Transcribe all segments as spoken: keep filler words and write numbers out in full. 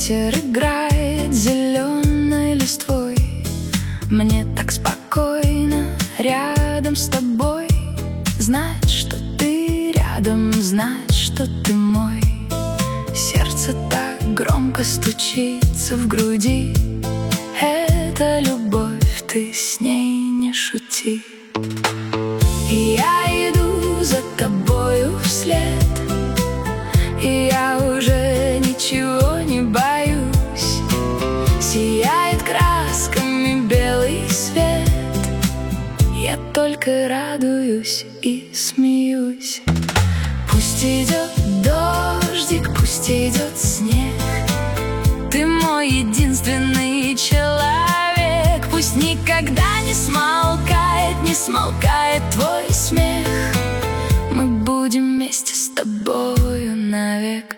Ветер играет зеленой листвой. Мне так спокойно рядом с тобой. Знать, что ты рядом, знать, что ты мой. Сердце так громко стучится в груди. Это любовь, ты с ней не шути. И я иду за тобою вслед, и я уже ничего не боюсь. Сияет красками белый свет, я только радуюсь и смеюсь. Пусть идет дождик, пусть идет снег, ты мой единственный человек. Пусть никогда не смолкает, не смолкает твой смех. Мы будем вместе с тобою навек.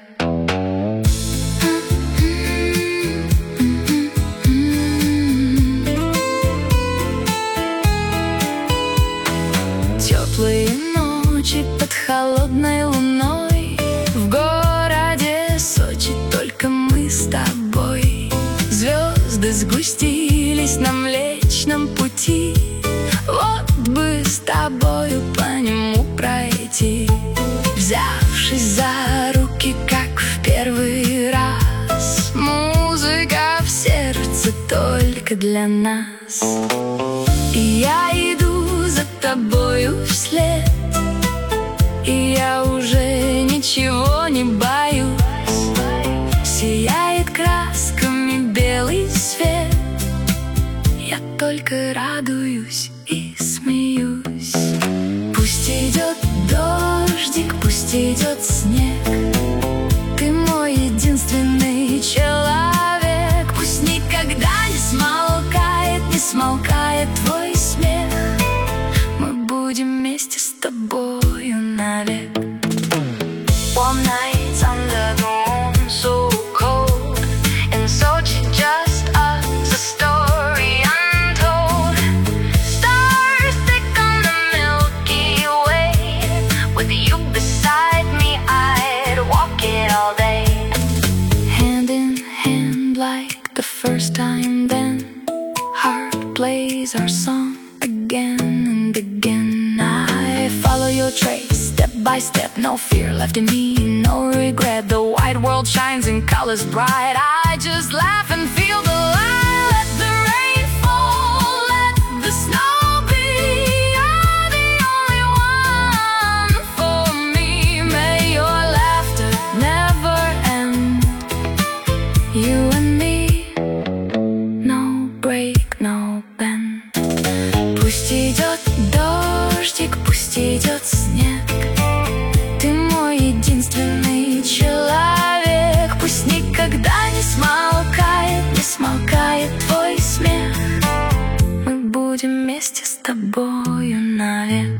Теплые ночи под холодной луной, в городе Сочи только мы с тобой. Звезды сгустились на Млечном пути, вот бы с тобою по нему пройти. Взявшись за руки, как в первый раз, музыка в сердце только для нас. И я иду за тобою вслед, и я уже ничего не боюсь. Сияет красками белый свет, я только радуюсь и смеюсь. Пусть идет дождик, пусть идет снег, ты мой единственный человек. Пусть никогда не смолкает, не смолкает твой смех. Мы будем вместе с тобою навек. Warm nights under the moon, so cold in Sochi, just us, a story untold. Stars thick on the Milky Way, with you beside me I'd walk it all day. Hand in hand like the first time then, heart plays our song again and again. I follow your trace, step by step, no fear left in me, no regret. The wide world shines in colors bright, I just laugh and feel the light. Let the rain fall, let the snow be, you're the only one for me. May your laughter never end, you and me, no break, no bend. Пусть идет дождик, пусть идет снег, ты мой единственный человек. Пусть никогда не смолкает, не смолкает твой смех. Мы будем вместе с тобою навек.